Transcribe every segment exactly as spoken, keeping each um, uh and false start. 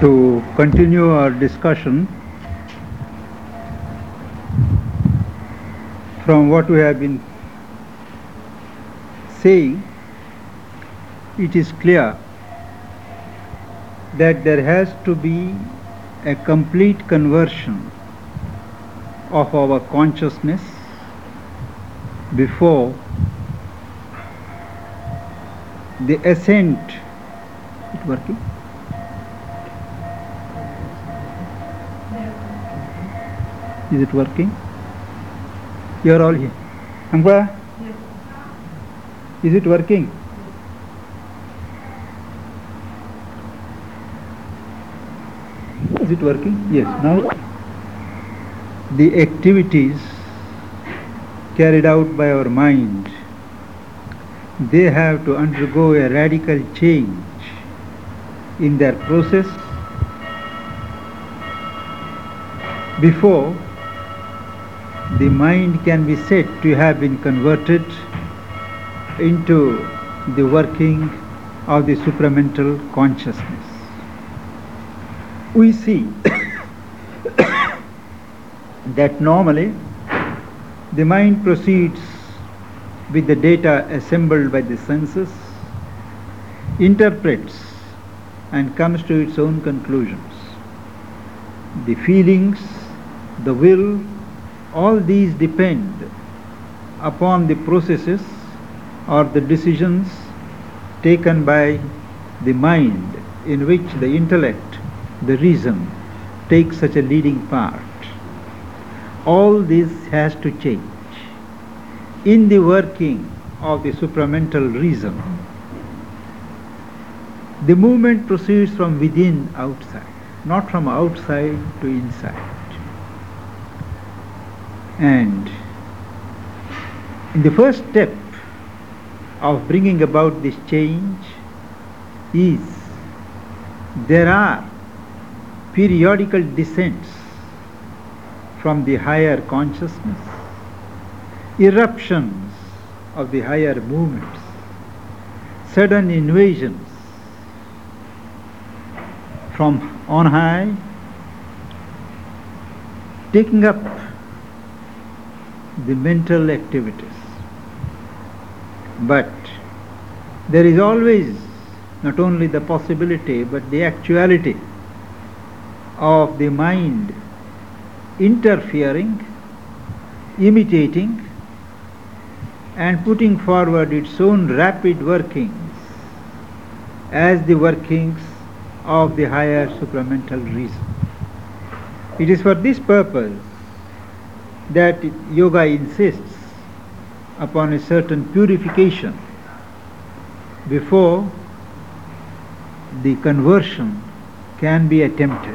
To continue our discussion from what we have been saying, it is clear that there has to be a complete conversion of our consciousness before the ascent. It working? Is it working? You are all here. Angwa? Yes. Is it working? Is it working? Yes. Now the activities carried out by our mind, they have to undergo a radical change in their process before the mind can be said to have been converted into the working of the supramental consciousness. We see that normally the mind proceeds with the data assembled by the senses, interprets and comes to its own conclusions. The feelings, the will, all these depend upon the processes or the decisions taken by the mind, in which the intellect, the reason, takes such a leading part. All this has to change in the working of the supramental reason. The movement proceeds from within outside, not from outside to inside. And in the first step of bringing about this change is there are periodical descents from the higher consciousness, eruptions of the higher movements, sudden invasions from on high, taking up the mental activities. But there is always not only the possibility but the actuality of the mind interfering, imitating and putting forward its own rapid workings as the workings of the higher supramental reason. It is for this purpose that yoga insists upon a certain purification before the conversion can be attempted.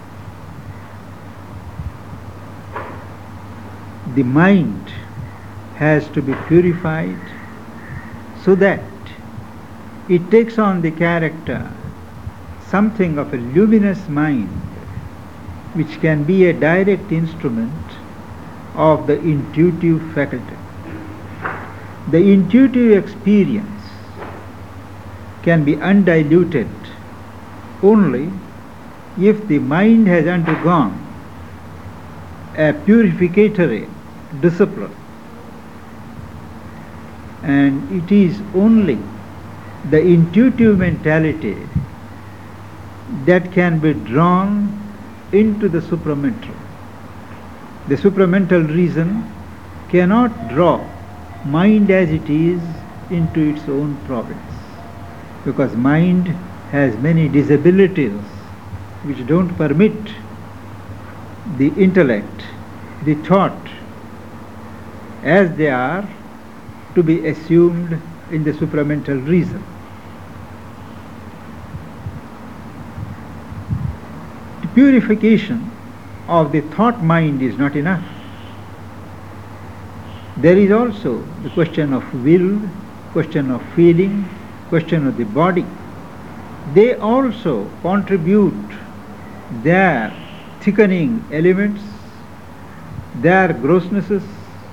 The mind has to be purified so that it takes on the character something of a luminous mind, which can be a direct instrument of the intuitive faculty. The intuitive experience can be undiluted only if the mind has undergone a purificatory discipline, and it is only the intuitive mentality that can be drawn into the supramental. The supramental reason cannot draw mind as it is into its own province, because mind has many disabilities which don't permit the intellect, the thought as they are, to be assumed in the supramental reason. The purification of the thought mind is not enough. There is also the question of will, question of feeling, question of the body. They also contribute their thickening elements, their grossnesses,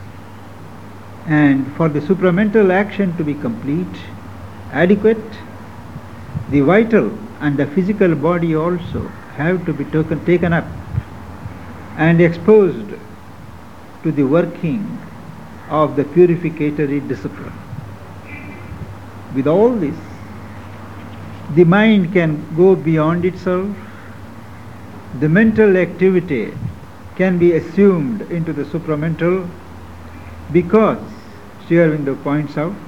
and for the supramental action to be complete, adequate, the vital and the physical body also have to be taken, taken up and exposed to the working of the purificatory discipline. With all this, the mind can go beyond itself, the mental activity can be assumed into the supramental, because, Sri Aurobindo points out,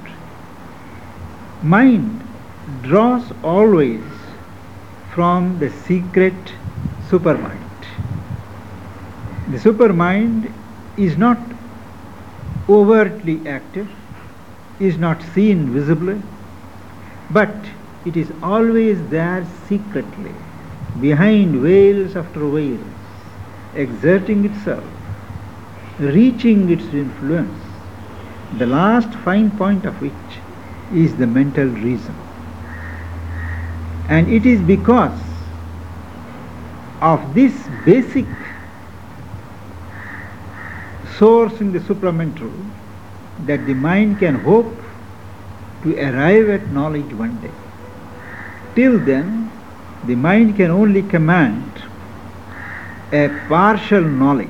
mind draws always from the secret supermind. The supermind is not overtly active, is not seen visibly, but it is always there secretly, behind veils after veils, exerting itself, reaching its influence, the last fine point of which is the mental reason. And it is because of this basic source in the supramental that the mind can hope to arrive at knowledge one day. Till then, the mind can only command a partial knowledge.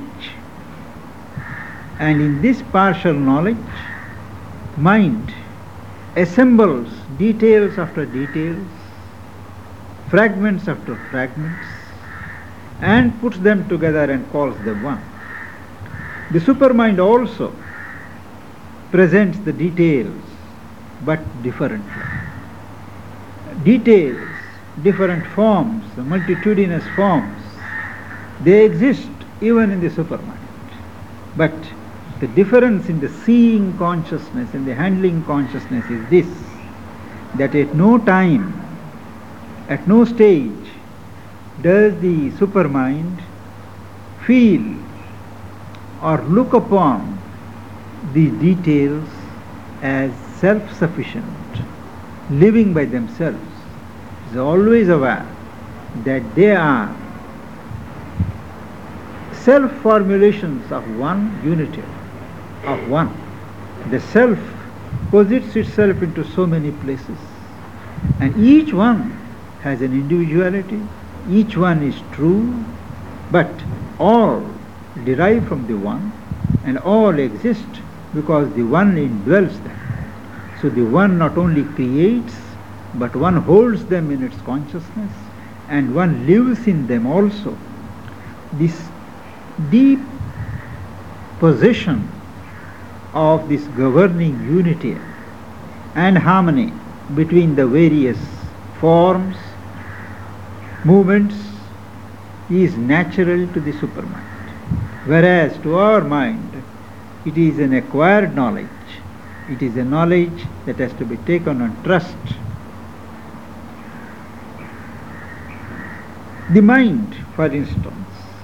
And in this partial knowledge, mind assembles details after details, fragments after fragments, and puts them together and calls them one. The supermind also presents the details, but differently. Details, different forms, the multitudinous forms, they exist even in the supermind. But the difference in the seeing consciousness and the handling consciousness is this, that at no time, at no stage, does the supermind feel or look upon the details as self-sufficient, living by themselves. It is always aware that they are self-formulations of one unity, of one. The self posits itself into so many places, and each one has an individuality, each one is true, but all derive from the one, and all exist because the one indwells them. So the one not only creates, but one holds them in its consciousness, and one lives in them also. This deep possession of this governing unity and harmony between the various forms, movements, is natural to the supermind. Whereas to our mind, it is an acquired knowledge. It is a knowledge that has to be taken on trust. The mind, for instance,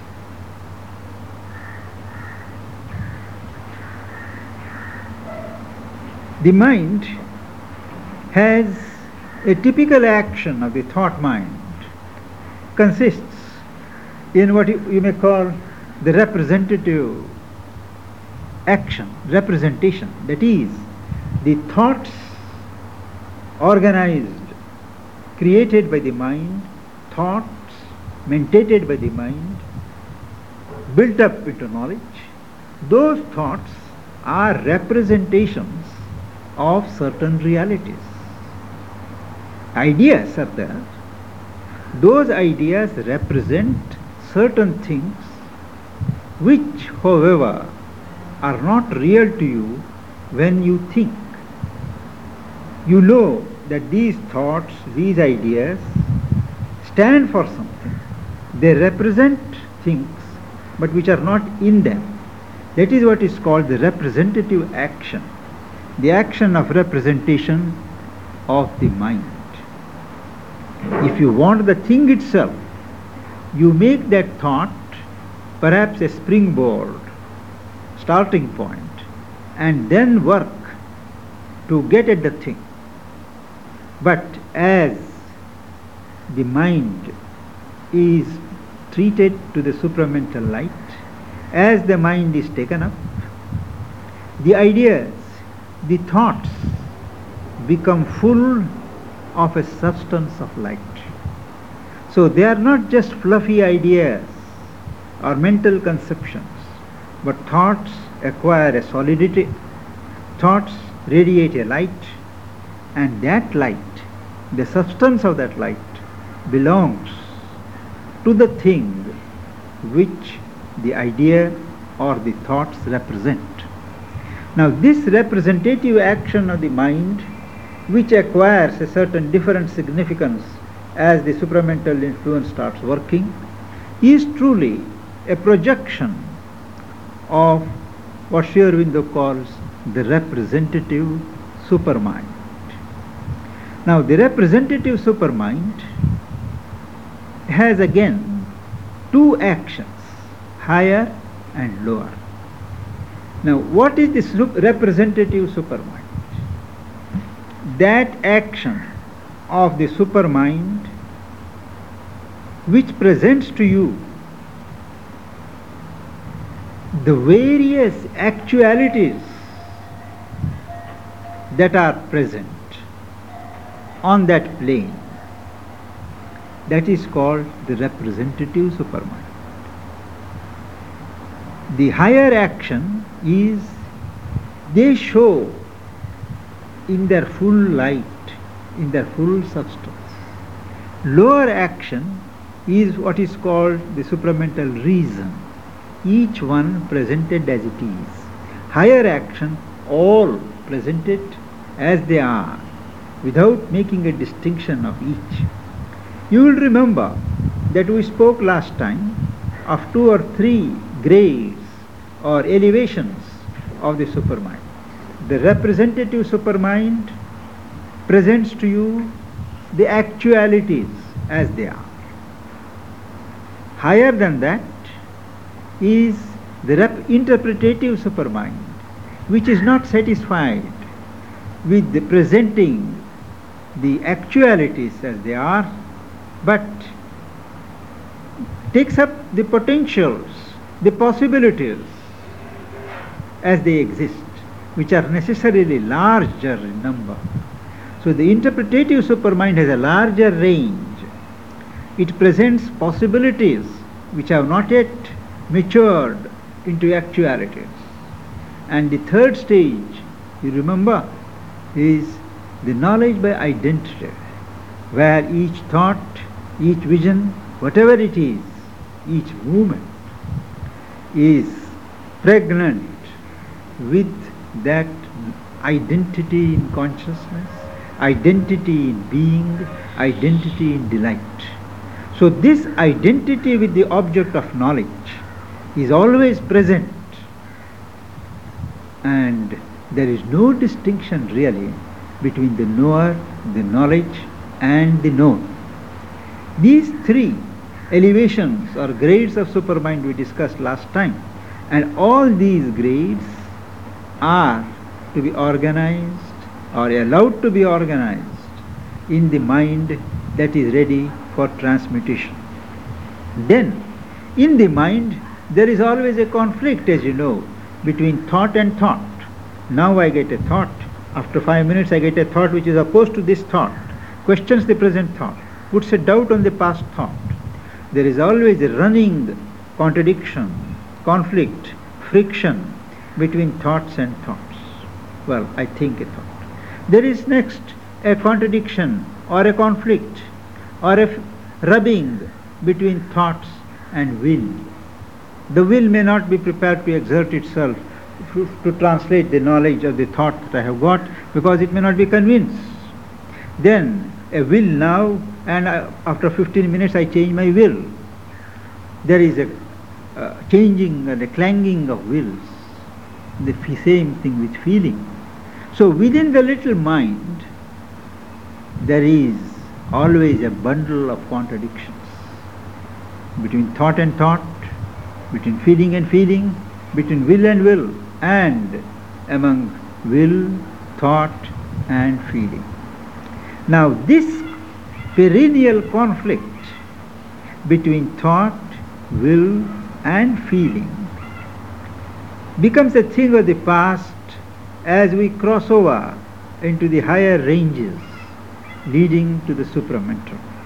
the mind has a typical action of the thought mind, consists in what you, you may call the representative action, representation. That is, the thoughts organized, created by the mind, thoughts mentated by the mind, built up into knowledge. Those thoughts are representations of certain realities. Ideas are there. Those ideas represent certain things which, however, are not real to you when you think. You know that these thoughts, these ideas stand for something. They represent things, but which are not in them. That is what is called the representative action, the action of representation of the mind. If you want the thing itself, you make that thought perhaps a springboard, starting point, and then work to get at the thing. But as the mind is treated to the supramental light, as the mind is taken up, the ideas, the thoughts become full of a substance of light. So they are not just fluffy ideas or mental conceptions, but thoughts acquire a solidity, thoughts radiate a light, and that light, the substance of that light, belongs to the thing which the idea or the thoughts represent. Now this representative action of the mind, which acquires a certain different significance as the supramental influence starts working, is truly a projection of what Sri Aurobindo calls the representative supermind. Now the representative supermind has again two actions, higher and lower. Now what is this representative supermind? That action of the supermind which presents to you the various actualities that are present on that plane, that is called the representative supermind. The higher action is they show in their full light, in their full substance. Lower action is what is called the supramental reason, each one presented as it is. Higher action, all presented as they are, without making a distinction of each. You will remember that we spoke last time of two or three grades or elevations of the supermind. The representative supermind presents to you the actualities as they are. Higher than that is the rep- interpretative supermind, which is not satisfied with the presenting the actualities as they are, but takes up the potentials, the possibilities as they exist, which are necessarily larger in number. So the interpretative supermind has a larger range. It presents possibilities which have not yet matured into actualities. And the third stage, you remember, is the knowledge by identity, where each thought, each vision, whatever it is, each movement is pregnant with that identity in consciousness, identity in being, identity in delight. So this identity with the object of knowledge is always present, and there is no distinction really between the knower, the knowledge, and the known. These three elevations or grades of supermind we discussed last time, and all these grades are to be organized or allowed to be organized in the mind that is ready for transmutation. Then, in the mind, there is always a conflict, as you know, between thought and thought. Now I get a thought. After five minutes I get a thought which is opposed to this thought, questions the present thought, puts a doubt on the past thought. There is always a running contradiction, conflict, friction between thoughts and thoughts. Well, I think a thought. There is next a contradiction or a conflict or a f- rubbing between thoughts and will. The will may not be prepared to exert itself to, to translate the knowledge of the thought that I have got, because it may not be convinced. Then a will now, and I, after fifteen minutes I change my will. There is a uh, changing and a clanging of wills. The f- same thing with feeling. So within the little mind there is always a bundle of contradictions between thought and thought, between feeling and feeling, between will and will, and among will, thought and feeling. Now this perennial conflict between thought, will and feeling becomes a thing of the past as we cross over into the higher ranges leading to the supramental.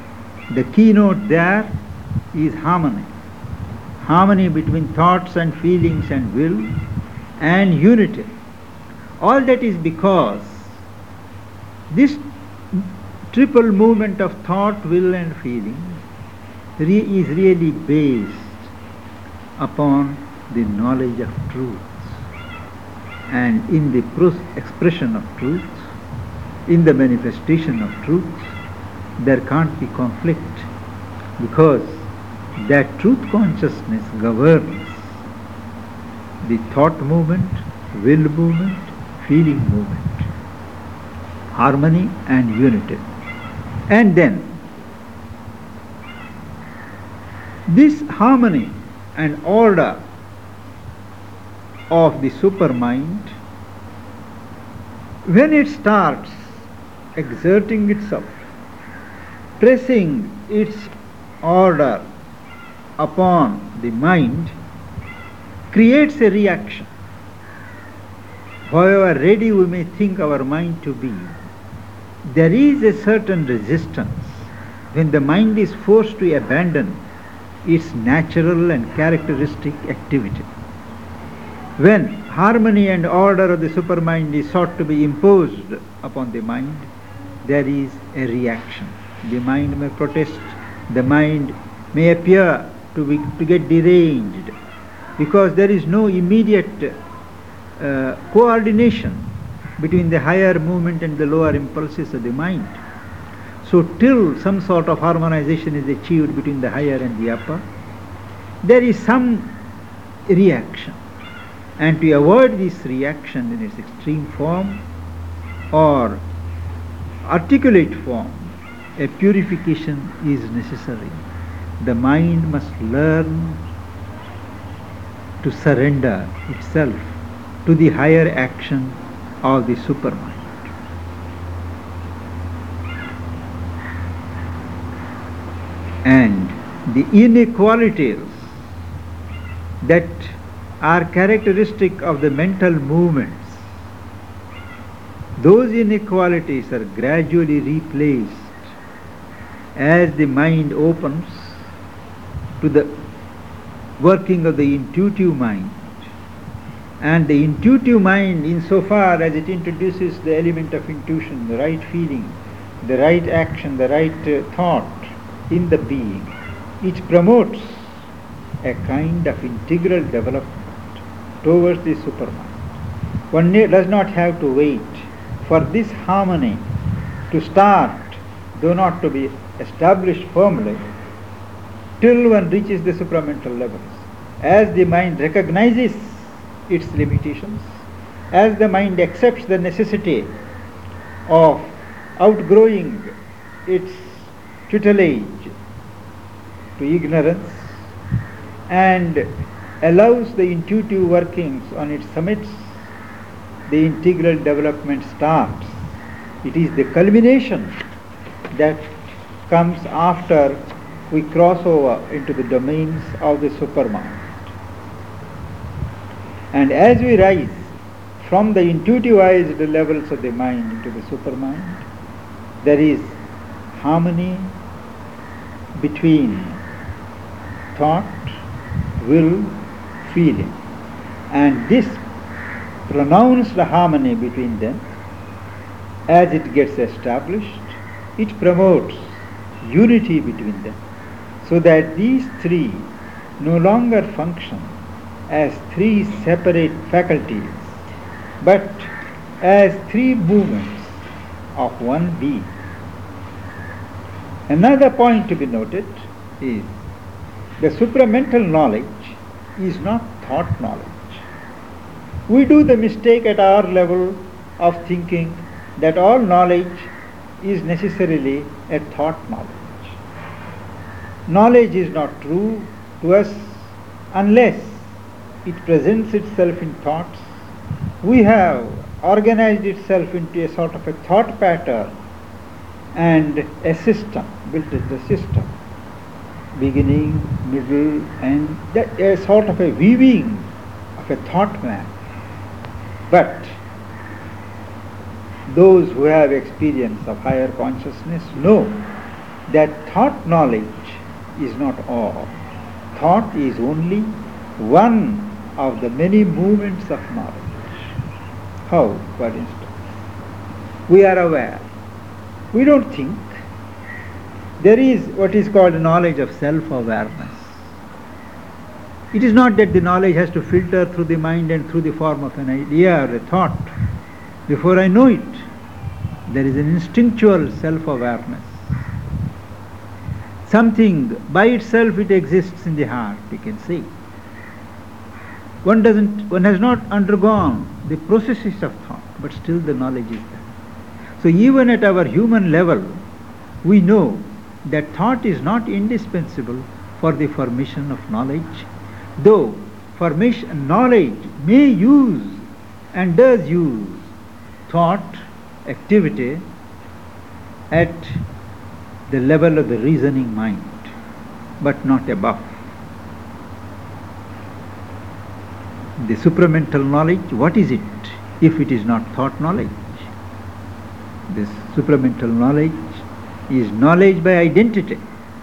The keynote there is harmony. Harmony between thoughts and feelings and will, and unity. All that is because this triple movement of thought, will and feeling re- is really based upon the knowledge of truth. And in the pro- expression of truth, in the manifestation of truth, there can't be conflict, because that truth consciousness governs the thought movement, will movement, feeling movement, harmony and unity. And then this harmony and order of the supermind, when it starts exerting itself, pressing its order upon the mind, creates a reaction. However ready we may think our mind to be, there is a certain resistance when the mind is forced to abandon its natural and characteristic activity. When harmony and order of the supermind is sought to be imposed upon the mind, there is a reaction. The mind may protest, the mind may appear to be to get deranged, because there is no immediate uh, coordination between the higher movement and the lower impulses of the mind. So till some sort of harmonization is achieved between the higher and the upper, there is some reaction. And to avoid this reaction in its extreme form or articulate form, a purification is necessary. The mind must learn to surrender itself to the higher action of the supermind. And the inequalities that are characteristic of the mental movements, those inequalities are gradually replaced as the mind opens to the working of the intuitive mind. And the intuitive mind, insofar as it introduces the element of intuition, the right feeling, the right action, the right uh, thought in the being, it promotes a kind of integral development towards the supermind. One does not have to wait for this harmony to start, though not to be established firmly, till one reaches the supramental levels. As the mind recognizes its limitations, as the mind accepts the necessity of outgrowing its tutelage to ignorance and allows the intuitive workings on its summits, the integral development starts. It is the culmination that comes after we cross over into the domains of the supermind. And as we rise from the intuitivized levels of the mind into the supermind, there is harmony between thought, will, feeling. And this pronounced harmony between them, as it gets established, it promotes unity between them, so that these three no longer function as three separate faculties, but as three movements of one being. Another point to be noted is the supramental knowledge is not thought knowledge. We do the mistake at our level of thinking that all knowledge is necessarily a thought knowledge. Knowledge is not true to us unless it presents itself in thoughts. We have organized itself into a sort of a thought pattern and a system, built as a system, beginning, middle, and a sort of a weaving of a thought map. But those who have experience of higher consciousness know that thought knowledge is not all. Thought is only one of the many movements of knowledge. How, for instance? We are aware. We don't think. There is what is called knowledge of self-awareness. It is not that the knowledge has to filter through the mind and through the form of an idea or a thought. Before I know it, there is an instinctual self-awareness. Something by itself, it exists in the heart, we can say. One doesn't, one has not undergone the processes of thought, but still the knowledge is there. So even at our human level, we know that thought is not indispensable for the formation of knowledge, though formation knowledge may use and does use thought activity at the level of the reasoning mind, but not above. The supramental knowledge, what is it if it is not thought knowledge? This supramental knowledge is knowledge by identity.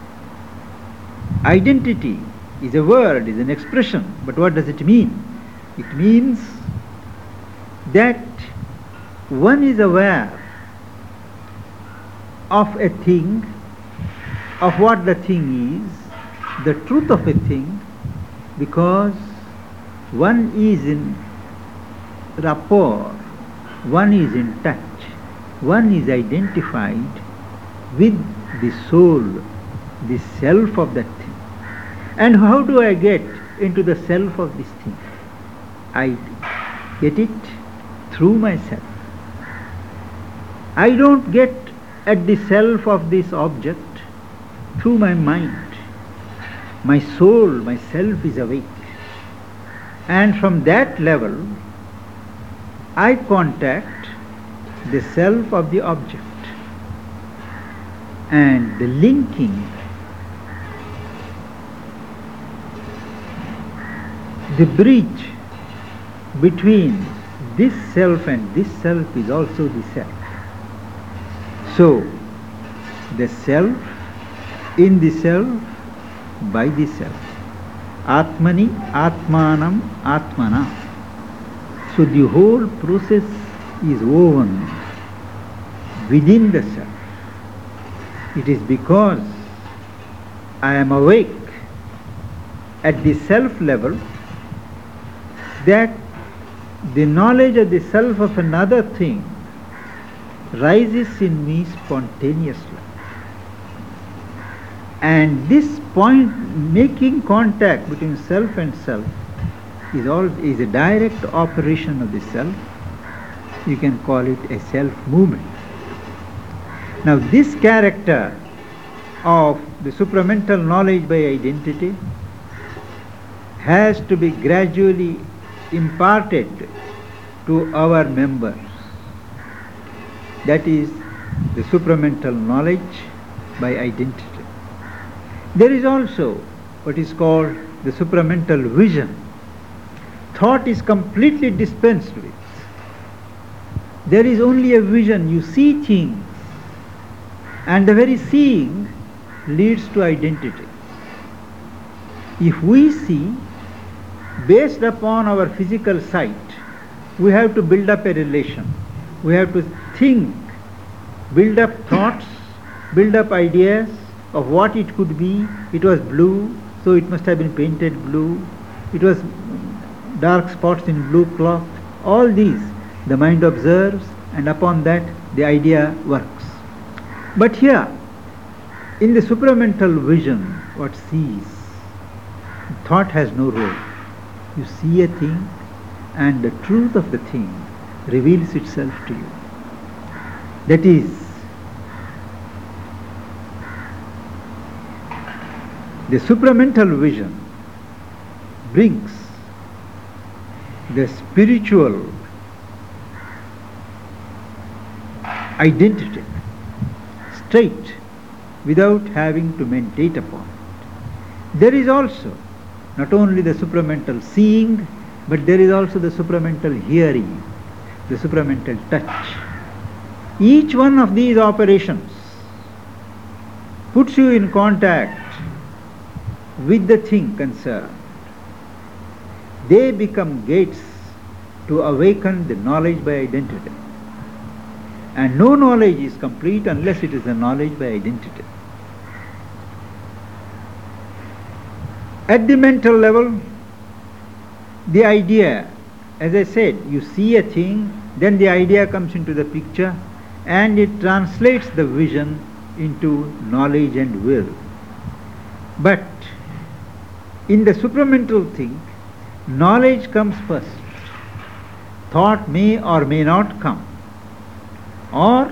Identity is a word, is an expression, but what does it mean? It means that one is aware of a thing, of what the thing is, the truth of a thing, because one is in rapport, one is in touch, one is identified with the soul, the self of that thing. And how do I get into the self of this thing? I get it through myself. I don't get at the self of this object through my mind. My soul, my self is awake. And from that level, I contact the self of the object. And the linking, the bridge between this self and this self is also the self. So, the self in the self by the self. Atmani, Atmanam, Atmana. So the whole process is woven within the self. It is because I am awake at the self level that the knowledge of the self of another thing rises in me spontaneously. And this point, making contact between self and self, is all is a direct operation of the self. You can call it a self movement. Now this character of the supramental knowledge by identity has to be gradually imparted to our members. That is the supramental knowledge by identity. There is also what is called the supramental vision. Thought is completely dispensed with. There is only a vision. You see things, and the very seeing leads to identity. If we see, based upon our physical sight, we have to build up a relation. We have to think, build up thoughts, build up ideas of what it could be. It was blue, so it must have been painted blue. It was dark spots in blue cloth. All these the mind observes, and upon that the idea works. But here, in the supramental vision, what sees, thought has no role. You see a thing, and the truth of the thing reveals itself to you. That is, the supramental vision brings the spiritual identity straight without having to meditate upon it. There is also not only the supramental seeing, but there is also the supramental hearing, the supramental touch. Each one of these operations puts you in contact with the thing concerned. They become gates to awaken the knowledge by identity. And no knowledge is complete unless it is a knowledge by identity. At the mental level, the idea, as I said, you see a thing, then the idea comes into the picture and it translates the vision into knowledge and will. But in the supramental thing, knowledge comes first. Thought may or may not come. Or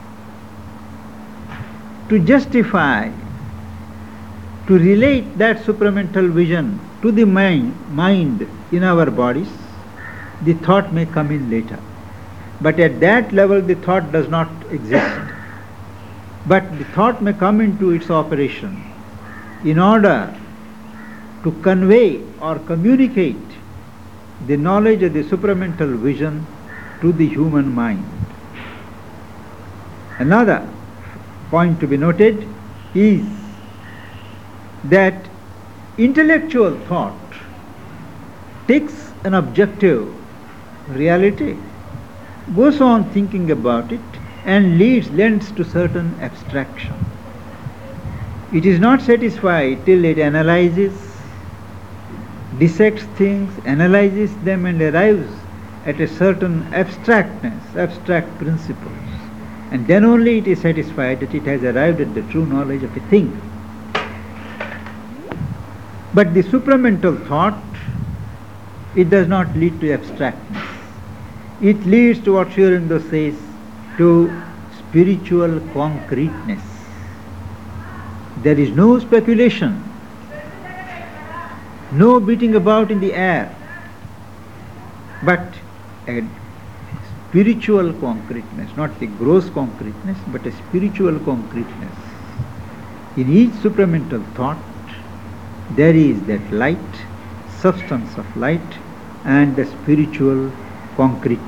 to justify, to relate that supramental vision to the mind, mind in our bodies, the thought may come in later. But at that level the thought does not exist. But the thought may come into its operation in order to convey or communicate the knowledge of the supramental vision to the human mind. Another point to be noted is that intellectual thought takes an objective reality, goes on thinking about it, and leads, lends to certain abstraction. It is not satisfied till it analyzes, dissects things, analyzes them, and arrives at a certain abstractness, abstract principles. And then only it is satisfied that it has arrived at the true knowledge of a thing. But the supramental thought, it does not lead to abstractness. It leads to what Sri Aurobindo says, to spiritual concreteness. There is no speculation, no beating about in the air, but a spiritual concreteness, not the gross concreteness, but a spiritual concreteness. In each supramental thought, there is that light, substance of light, and the spiritual concreteness.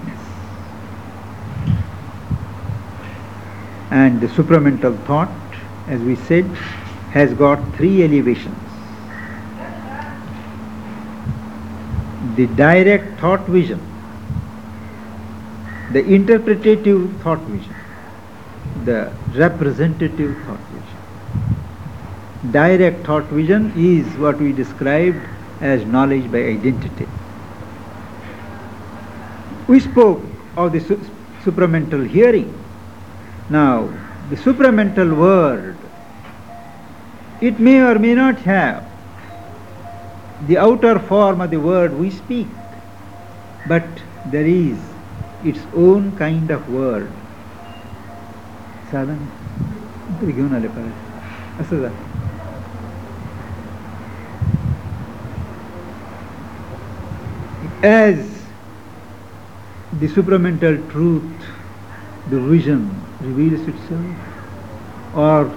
And the supramental thought, as we said, has got three elevations. The direct thought vision, the interpretative thought vision, the representative thought vision. Direct thought vision is what we described as knowledge by identity. We spoke of the su- supramental hearing. Now, the supramental word, it may or may not have the outer form of the word we speak, but there is its own kind of word. Sadhan, इधर घेऊन आले पाहिजे असं जा. As the supramental truth, the vision reveals itself, or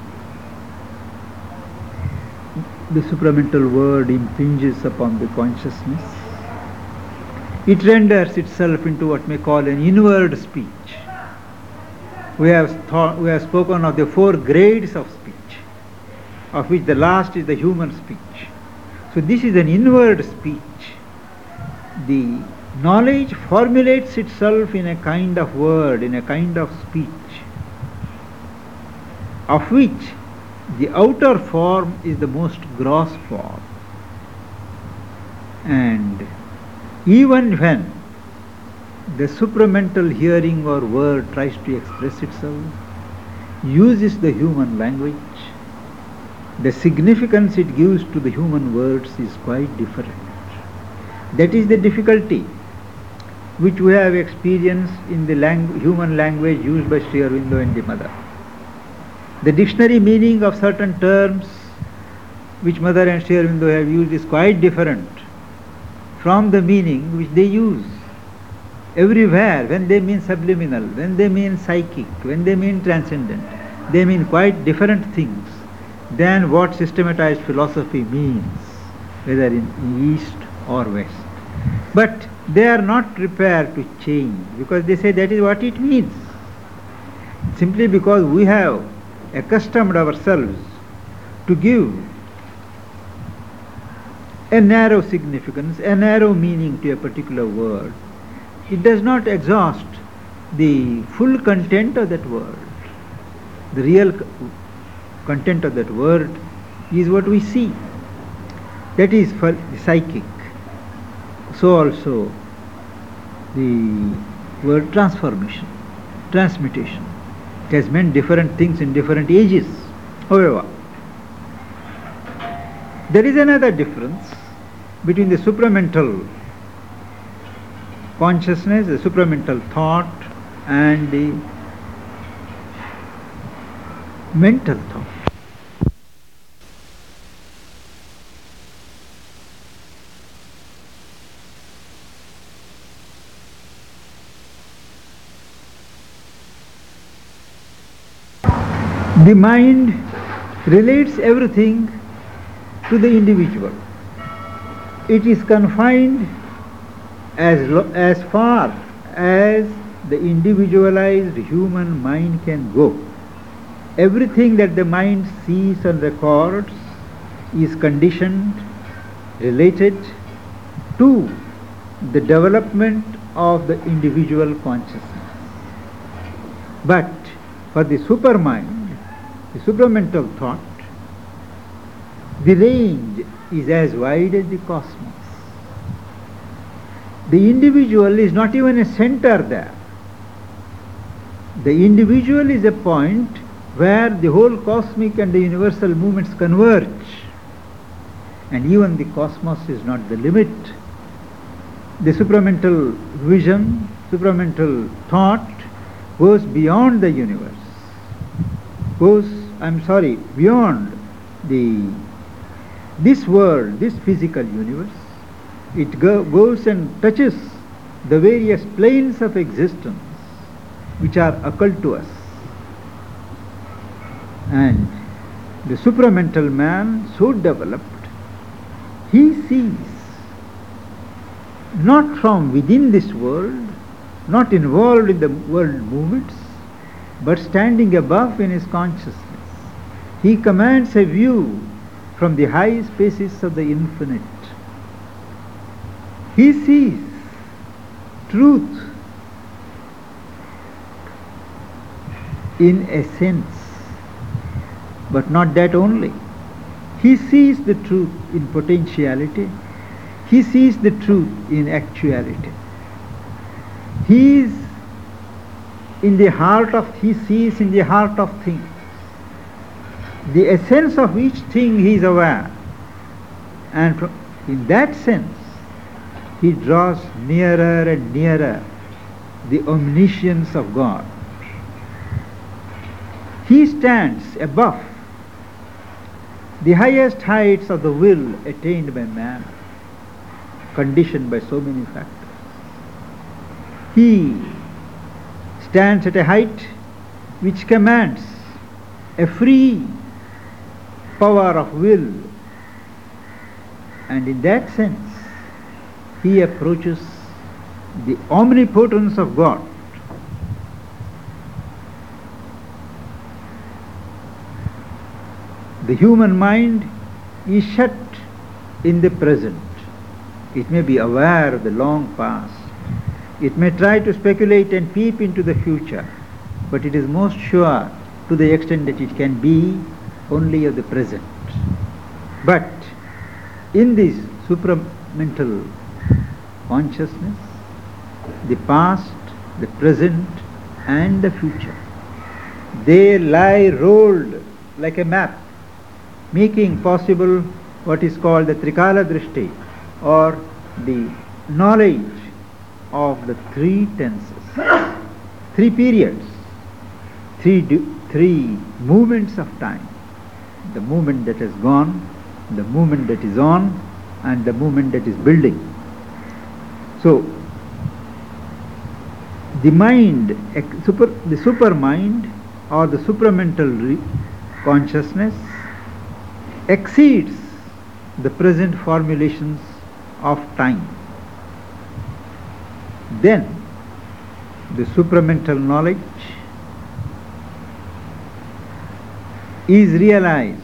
the supramental word impinges upon the consciousness, it renders itself into what may call an inward speech. We have thought, we have spoken of the four grades of speech, of which the last is the human speech. So this is an inward speech. The knowledge formulates itself in a kind of word, in a kind of speech, of which the outer form is the most gross form. And even when the supramental hearing or word tries to express itself, uses the human language, the significance it gives to the human words is quite different. That is the difficulty which we have experienced in the langu- human language used by Sri Aurobindo and the Mother. The dictionary meaning of certain terms which Mother and Sri Aurobindo have used is quite different from the meaning which they use everywhere. When they mean subliminal, when they mean psychic, when they mean transcendent, they mean quite different things than what systematized philosophy means, whether in East or West. But they are not prepared to change, because they say that is what it means. Simply because we have accustomed ourselves to give a narrow significance, a narrow meaning to a particular word, it does not exhaust the full content of that word. The real content of that word is what we see. That is for the psychic. So also the word transformation, transmutation. It has meant different things in different ages. However, there is another difference between the supramental consciousness, the supramental thought, and the mental thought. The mind relates everything to the individual. It is confined as, lo- as far as the individualized human mind can go. Everything that the mind sees and records is conditioned, related to the development of the individual consciousness. But for the supermind, the supramental thought, the range is as wide as the cosmos. The individual is not even a center there. The individual is a point where the whole cosmic and the universal movements converge. And even the cosmos is not the limit. The supramental vision, supramental thought goes beyond the universe. Goes, I'm sorry, beyond the this world, this physical universe. It go, goes and touches the various planes of existence which are occult to us. And the supramental man, so developed, he sees not from within this world, not involved in the world movements, but standing above in his consciousness. He commands a view from the high spaces of the infinite. He sees truth in a sense, but not that only. He sees the truth in potentiality. He sees the truth in actuality. He is in the heart of, he sees in the heart of things. The essence of each thing he is aware. And from, in that sense, he draws nearer and nearer the omniscience of God. He stands above the highest heights of the will attained by man, conditioned by so many factors. He stands at a height which commands a free power of will, and in that sense he approaches the omnipotence of God. The human mind is shut in the present. It may be aware of the long past. It may try to speculate and peep into the future, but it is most sure, to the extent that it can be, only of the present. But in this supramental consciousness, the past, the present, and the future, they lie rolled like a map, making possible what is called the Trikala Drishti, or the knowledge of the three tenses, three periods, three, three movements of time. The movement that has gone, the movement that is on, and the movement that is building. So, the mind, super, the super mind or the supramental consciousness exceeds the present formulations of time. Then the supramental knowledge is realized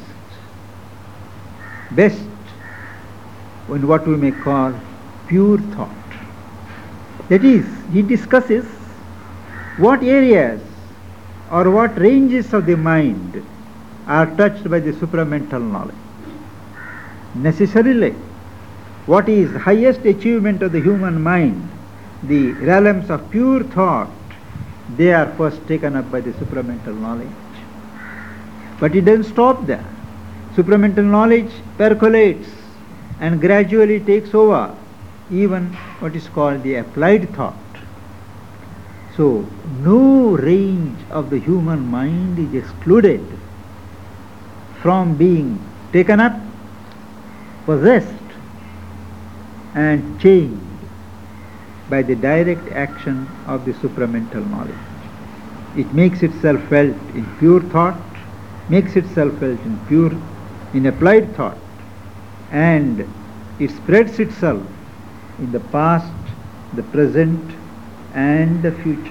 best in what we may call pure thought. That is, he discusses what areas or what ranges of the mind are touched by the supramental knowledge. Necessarily, what is highest achievement of the human mind, the realms of pure thought, they are first taken up by the supramental knowledge. But it doesn't stop there. Supramental knowledge percolates and gradually takes over even what is called the applied thought. So, no range of the human mind is excluded from being taken up, possessed, and changed by the direct action of the supramental knowledge. It makes itself felt in pure thought, makes itself felt in pure, in applied thought, and it spreads itself in the past, the present, and the future.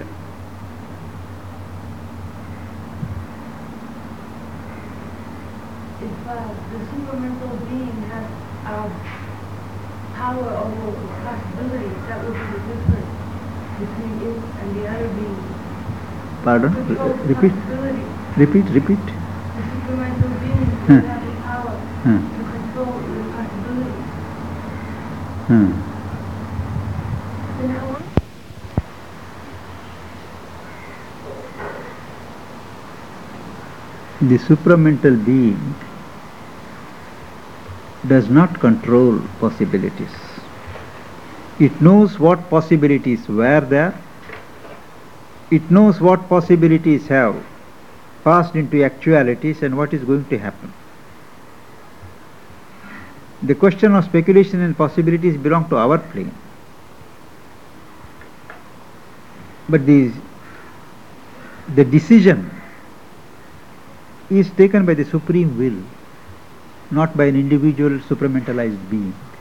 If uh, the supramental being has uh, power over possibilities, that would be the difference between it and the other being. Pardon? Control Repeat. possibilities. Repeat, repeat. The supramental being Huh. would have the power Huh. to control the possibilities. Hmm. Then how long? The supramental being does not control possibilities. It knows what possibilities were there. It knows what possibilities have passed into actualities and what is going to happen. The question of speculation and possibilities belong to our plane. But the, the decision is taken by the supreme will, not by an individual supramentalized being.